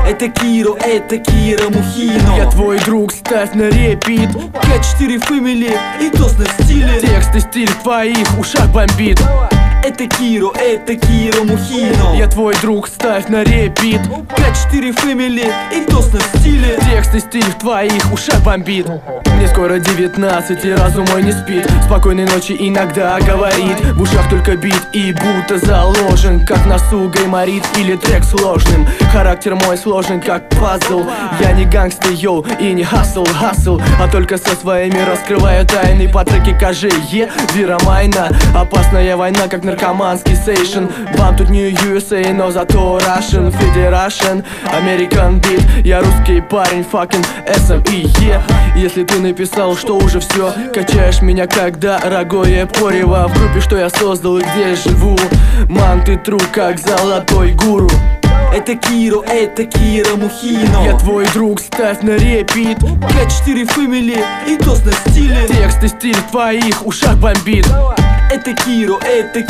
Это Киро Мухино. Я твой друг, ставь на репит. 5-4 фэмили и тосно в стиле. Текст и стиль в твоих ушах бомбит. Это Киро Мухино. Я твой друг, ставь на репит. 5-4 фэмили и тосно в стиле. Текст и стиль в твоих ушах бомбит. Мне скоро 19 и разум мой не спит. Спокойной ночи иногда говорит. В ушах только бит и будто заложен, как носу гайморит или трек сложным. Характер мой сложен, как пазл. Я не гангстер, йоу, и не хасл, а только со своими раскрываю тайны. По треке кажи, Виромайна. Опасная война, как наркоманский сейшн. Вам тут не USA, но зато Russian Federation, American Beat. Я русский парень, fucking SME. Если ты написал, что уже все, качаешь меня как дорогое порево. В группе, что я создал и где живу, ман, ты тру, как золотой гуру. Это Киро Мухино. Я твой друг, ставь на репит. 5-4 фэмили и тосно в стиле. Текст и стиль в твоих ушах бомбит. Это Киро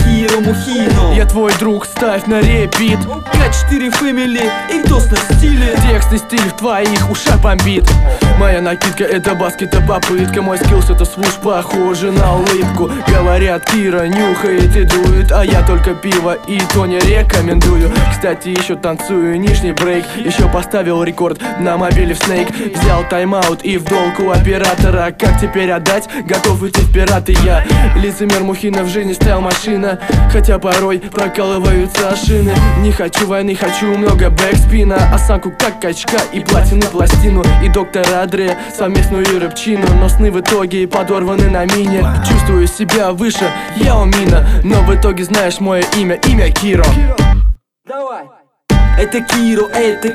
Мухино. Я твой друг, ставь на репит. 5-4 фэмили и тосно в стиле. Текст и стиль в твоих ушах бомбит. Моя накидка это баскет, это попытка. Мой скиллс это свуш, похоже на улыбку. Говорят, Кира нюхает и дует, а я только пиво и то не рекомендую. Кстати, еще танцую нижний брейк. Еще поставил рекорд на мобиле в Snake. Взял тайм-аут и в долг у оператора. Как теперь отдать? Готов идти в пираты я. Лицемер Мухино, в жизни стоял машина, хотя порой прокалываются шины. Не хочу войны, хочу много бэкспина. Осанку как качка и платину пластину. И доктора Дре, совместную рэпчину. Но сны в итоге подорваны на мине. Чувствую себя выше, я умина. Но в итоге знаешь мое имя Киро. Давай! Это Киро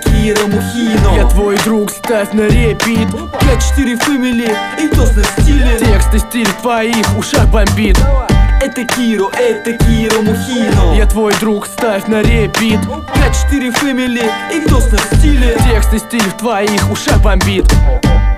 Мухино. Я твой друг, ставь на репит. 5-4 фэмили и тосно в стиле. Текст и стиль в твоих ушах бомбит. Это Киро Мухино. Я твой друг, ставь на репит. 5-4 фэмили и тосно в стиле. Текст и стиль в твоих ушах бомбит.